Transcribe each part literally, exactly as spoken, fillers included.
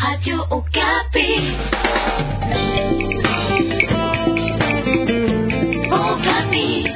Radio Okapi. Okapi.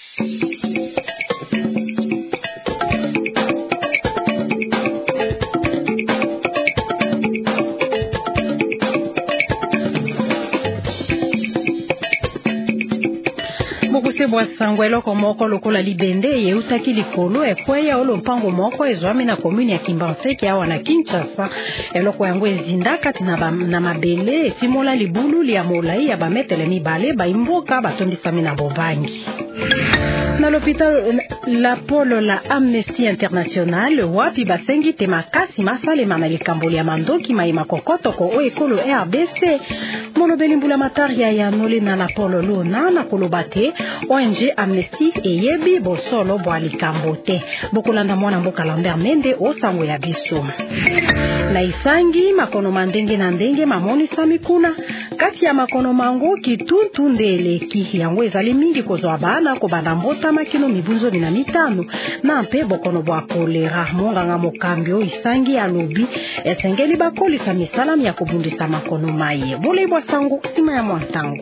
Bokuse bwa sangwelo ko moko lokola libende ye utaki likolo ekweya olo mpango moko ezwami na commune ya Kimbanseke awa na Kinshasa eloko yango ezinda kati na, ba, na mabele etimola libulu lia molai ya bametele mibale baimboka batondisami na bobangi. Na l'hôpital la polo la Amnesty International wapi basengi te makasi masalema na likambo ya mandoki maima kokotoko o ekolo R D C molobeli mbula mataria ya nole na la polo lona na kolobate O N G Amnesty eyebi bosolo bwa likambo te bokolanda mwana mboka Lambert Mende o sango ya biso na isangi makono mandenge na ndenge mamoni samikuna kati ya makono mango kituntu ndeleki yango ezali mingi kozwa bana ko banda mbota makino mibunzo na mitano na mpe bokono bwa kolera monganga mokambio isangi ya lobi esengeli bakolisa misala ya kobundisa makono maye bole bwa sango sima ya mwantango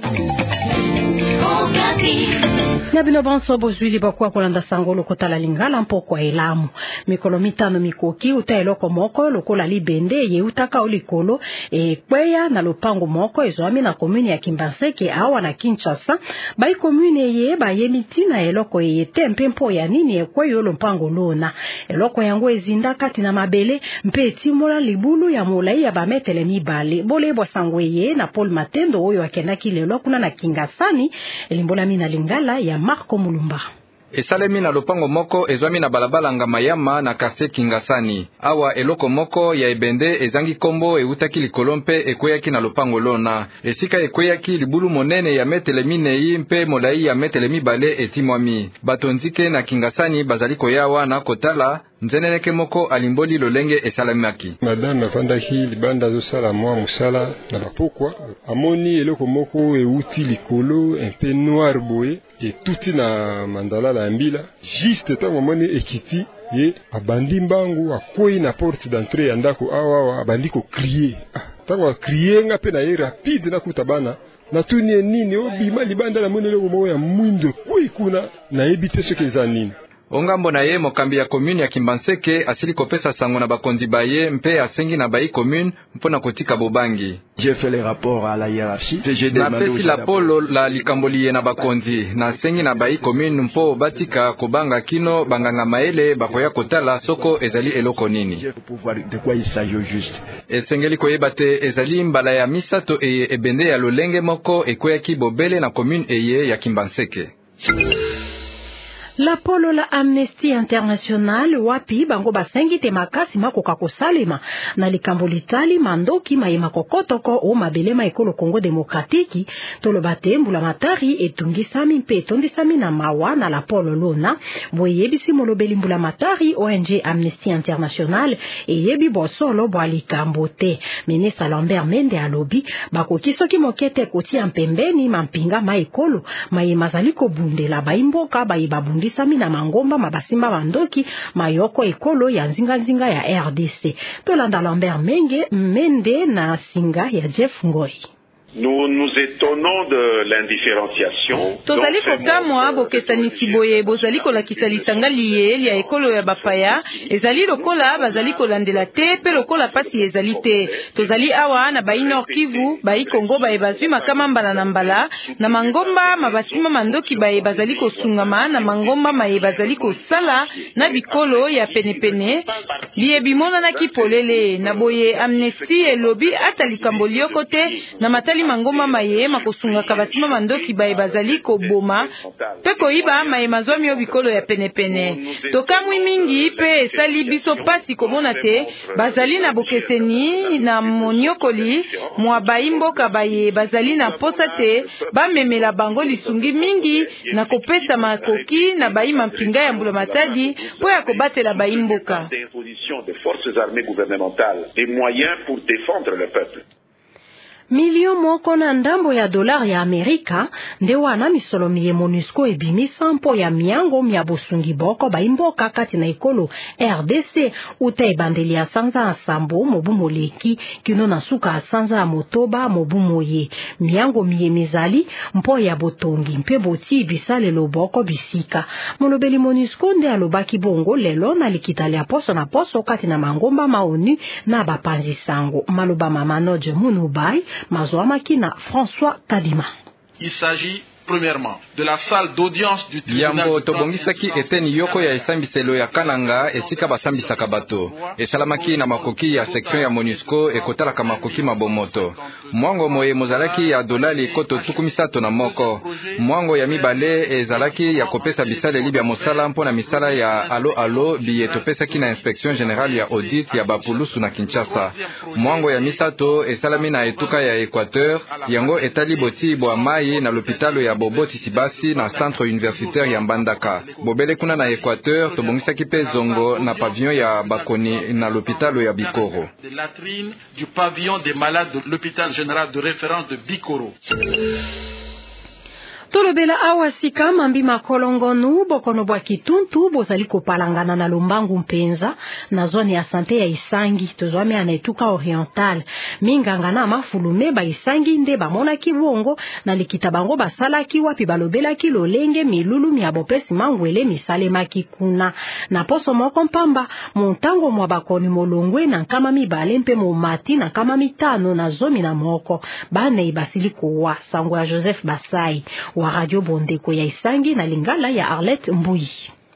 na bino banso bozwili bakwa kolanda sango lokotala lingala mpoko elamu mikolo mitano mikoki uta eloko moko lokola libende ye utaka olikolo ekweya na lopango moko ezwami na commune ya Kimbanseke awa na Kinshasa bai commune ye ba yemitina eloko ye tempe mpo ya nini ekweyo lopango lona eloko yango ezinda kati na mabele mpe etimola libulu ya molai ya bametele mibale bole bwa sango ye na Paul Matendo oyo akendaki lelo kuna na Kingasani elimbola mina lingala ya Marco Mulumba. Esalemi na lopango moko ezwami na balabala ngamayama na quartier Kingasani. Awa eloko moko ya ebende ezangi kombo eutaki likolompe ekweyaki na lopango lona. Esika ekweyaki libulu monene ya metele minei mpe molai ya metele mibale etimwami. Batonzike na Kingasani bazaliko yawa na kotala nzeneneke moko alimboli lolenge esalamaki. Madame nafanda hi libanda zo sala mwa musala na bapokwa amoni eloko moko euti likolo un peu noir boye et tuti na mandala la mbila juste tango moni ekiti ye abandi mbangu akwei na porte d'entrée ya ndako awa abandi ko crier ah, tango crier nga pe na ye rapide na kutabana na tuni nini obima libanda la moni eloko moko ya mwindo kwei kuna na ebite soki za nini. Ongambo na ye mokambi ya commune ya Kimbanseke asili kopesa sango na bakonzi baye mpe asengi na bai commune mpona kotika bobangi. J'ai fait les rapports à la hiérarchie. Na pesi la polo la likamboli na bakonzi na sengi na bai commune mpo batika kobanga kino banganga maele bakoya kotala soko ezali eloko nini. De quoi il s'agit juste. Esengeli koyeba te ezali mbala ya misato eye ebende ya lolenge moko ekweyaki bobele na commune eye ya Kimbanseke. La polo la Amnesty International wapi bango basengi te makasi makoka kosalema na likambo litali mandoki mayema kokotoko o mabelema ekolo Kongo Demokratiki tolobate mbula matari etungisami mpe etondisami na mawa na la polo lona boyebisi molobeli mbula matari O N G Amnesty International eyebi bosolo bwa likambo te Ministre Lambert Mende alobi bakoki soki mokete kotia mpembeni mampinga maekolo mayema zali kobundela baimboka bayibabundi sami na mangomba mabasimba bandoki mayoko ekolo ya nzinga nzinga ya R D C tolanda Lambert Menge Mende na singa ya Jeff Ngoi. Nous nous étonnons de l'indifférenciation. Tozali kokamwa bokesani siboye bozali kolakisa lisanga liye ya ekolo ya bapaya ezali lokola bazali kolandela te pe lokola pasi ezali te. Tozali awa na bai Nord Kivu bai Kongo bae bazwi makama mbala na mbala na mangomba mabasima mandoki bae bazali kosungama na mangomba maye bazali kosala na bikolo ya penepene biye bimona na kipolele na boye Amnesty elobi ata likambo lioko te na matali mangoma maye makosunga kabatima mandoki bae bazali koboma pe koiba maye mazwami obikolo ya penepene tokamwi mingi pe esali biso pasi komona te bazali na bokeseni na monyokoli mwa baimboka baye bazali na posa te bamemela bango lisungi mingi na kopesa makoki na baima mpinga ya mbula matadi po ya kobatela baimboka des forces armées gouvernementales des moyens pour défendre le peuple. Milio moko na ndambo ya dolari ya Amerika nde wana misolomi ye MONUSCO ebimisa mpo ya miango mya bosungi boko baimboka kati na ekolo R D C uta ebandeli ya sanza asambo mobu moleki kino na suka asanza ya motoba mobu moye miango miye mizali mpo ya botongi mpe boti bisalelo boko bisika molobeli MONUSCO nde alobaki bongo lelo na likitali ya poso na poso kati na mangomba maoni na bapanzi sango maloba mama Noje Munubai Mazouamaki na François Kadima. Il s'agit premièrement de la salle d'audience du tribunal. Yambo tobongisaki eteni yoko ya esambiselo ya Kananga esika basambisaka bato. Esalamaki na makoki ya section ya MONUSCO ekotalaka makoki mabomoto. Mwango moye mozalaki ya dolali koto tukumisato na moko. Mwango ya mibale ezalaki ya kopesa bisale libya mosala mpona misala ya alo alo biye topesaki na inspection générale ya audit ya Bapulusu na Kinshasa. Mwango ya misato esalami na etuka ya Equateur yango etali boti bwa mai na l'hôpital ya Boboti Sibasi na centre universitaire ya Mbandaka. Bobele kuna na Equateur tobongisaki pe zongo na pavillon ya bakoni na l'hôpital ya Bikoro. De latrine du pavillon des malades de l'hôpital général de référence de Bikoro. Tolobela awa sika mambi makolongonu bokono bwa kituntu bozali kopalangana na lombangu mpenza na zone ya sante ya Isangi tozwami anaituka oriental minganga na mafulume ba Isangi nde bamona kibongo na likita bango basalaki wapi balobela kilolenge milulu mya bopesi mangwele misale makikuna na poso moko mpamba montango mwa bakoni molongwe na kama mibale mpe momati na kama mitano na zomi na moko bane ibasili kuwa sango ya Joseph Basai wa Radio Bondeko ya Isangi na Lingala ya Arlette Mbui.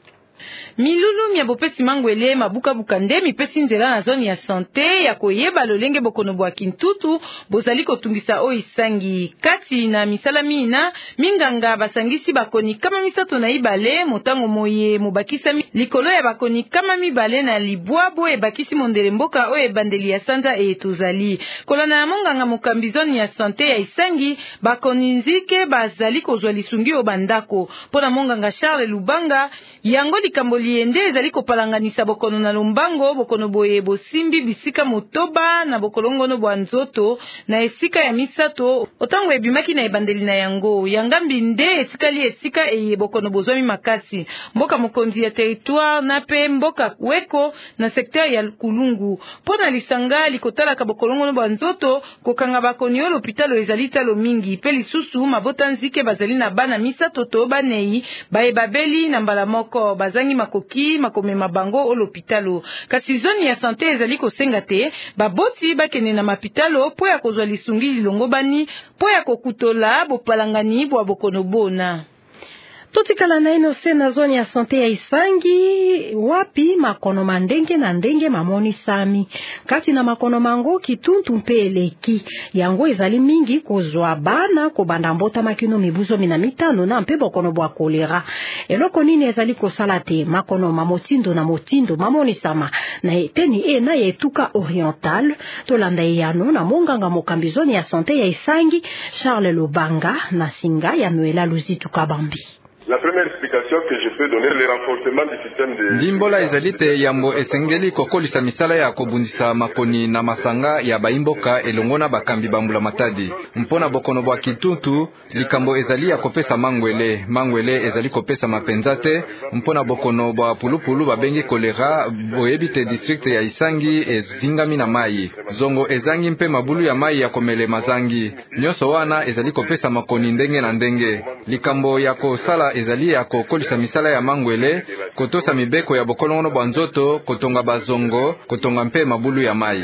Milulu mya bopesi mangwele mabuka bukande mipesi nzela na zone ya santé ya koyeba lolenge bokono bwa kintutu bozali kotungisa o Isangi kati na misalami na minganga basangisi bakoni kama misato na ibale motango moye mobakisa likolo ya bakoni kama mibale na libwabo ebakisi mondele mboka o ebandeli ya sanza e tozali kolana ya monganga mokambi zone ya santé ya Isangi bakoni nzike bazali kozwa lisungi o bandako pona monganga Charles Lubanga yango likambo liende ezali kopalanganisa bokono na lombango bokono boye bosimbi bisika motoba na bokolongono bwa nzoto na esika ya misato otango ebimaki na ebandeli na yango yangambi nde esika li esika eye bokono bozwami makasi mboka mokonzi ya territoire na pe mboka weko na sekteur ya Kulungu pona lisanga likotalaka bokolongono bwa nzoto kokanga bakoni o l'hôpital ezali talo mingi pe lisusu mabota nzike bazali na bana misato to banei bae babeli na mbala moko bazangi makoki makome mabango o l'hôpitalo kasi zone ya santé ezali kosenga te baboti bakene na mapitalo po ya kozwa lisungi lilongo bani po ya kokutola bopalangani bwa bokono bona. Totikala na ino se na zone ya santé ya Isangi wapi makono mandenge na ndenge mamoni sami kati na makono mango kituntu mpe eleki yango ezali mingi kozwa bana kobanda mbota makino mibuzo mina mitano na mpe bokono bwa kolera eloko nini ezali kosala te makono mamotindo na motindo mamoni sama na eteni e na yetuka oriental tolanda yano na monganga mokambi zone ya santé ya Isangi Charles Lubanga na singa ya Noela Luzitu Kabambi. La première explication que je peux donner, le renforcement du système de... Ndimbola ezalite yambo esengeli kokolisa misala ya kobundisa makoni na masanga ya baimboka elongona bakambi bambula matadi. Mpona bokono bwa kituntu, likambo ezali ya kopesa mangwele. Mangwele ezali kopesa mapenzate. Mpona bokono bwa pulupulu babengi kolera, boyebite district ya Isangi ezingami na mai. Zongo ezangi mpe mabulu ya mai ya komele mazangi. Nyoso wana ezali kopesa makoni ndenge na ndenge. Likambo ya kosala ezali ya kokolisa misala ya mangwele, kotosa mibeko ya bokolongono bwa nzoto, kotonga bazongo, kotonga mpe mabulu ya mai.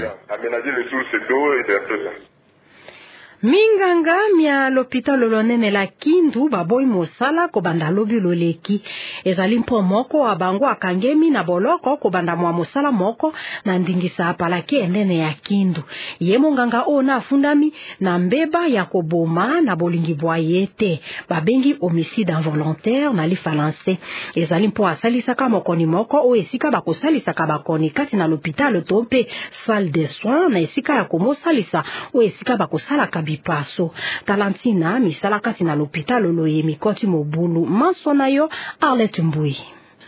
Minganga mia l'hôpital lonene la Kindu baboy mosala ko banda lobi loleki ezali mpo moko wa bango akangemi na boloko ko banda mwa mosala moko na ndingisa apalaki endene ya Kindu ye monganga ona afundami na mbeba ya koboma na bolingi bwa yete babengi homicide involontaire na lifalanse ezali mpo asalisa ka mokoni moko o esika bakosalisa ka bakoni kati na l'hôpital tompe salle de soins na esika ya komosalisa o esika bakosala ka bipaso talantina misala kati na l'hôpital loye mikoti mobulu maso na yo Arlette Mbui.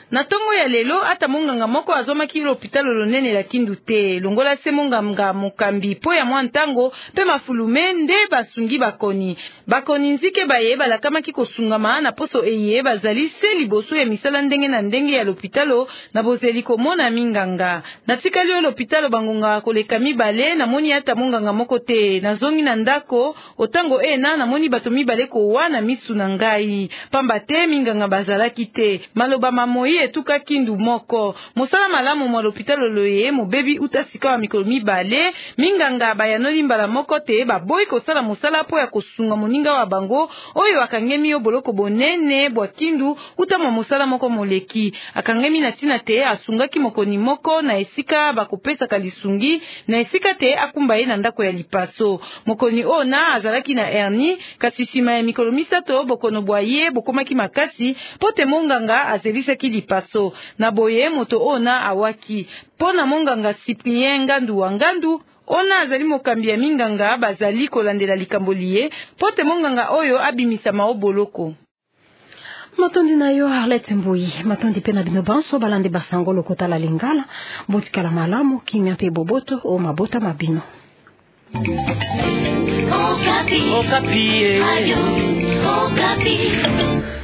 Na tongo ya lelo ata monganga moko azomaki l'hôpital lonene la Kindu te. Longola se monganga mokambi po ya mwa ntango pe mafulume nde basungi bakoni. Bakoni nzike baye balakamaki kosungama na poso eye bazali se liboso ya misala ndenge na ndenge ya l'hôpital na bozeli komona minganga. Na tikali yo l'hôpital bangonga koleka mibale na moni ata monganga moko te. Na zongi na ndako otango ena na moni bato mibale ko wana misu na ngai. Pamba te minganga bazalaki te. Maloba mamoi etuka Kindu moko. Mosala malamu mwa l'hôpital loye mobebi utasika wa mikolo mibale. Minganga bayanoli mbala moko te baboyi kosala mosala po ya kosunga moninga wa bango oyo akangemi yo boloko bonene bwa Kindu utama mosala moko moleki. Akangemi na tina te asungaki mokoni moko na esika bakopesa kalisungi na esika te akumba ye na ndako ya lipaso. Mokoni ona azalaki na hernie kasi sima ya mikolo misato bokono bwaye bokomaki makasi pote monganga azelisaki lipaso. Na boye moto ona awaki. Pona monganga Cyprien Ngandu wa Ngandu ona azali mokambi ya minganga bazali kolandela likamboliye pote monganga oyo abimisa maoboloko. Matondi na yo Arlette Mbui, matondi pena bino banso balande basango lokota la lingala, botikala malamu kimya pe boboto o mabota mabino. Okapi. Okapi. Ayo. Okapi.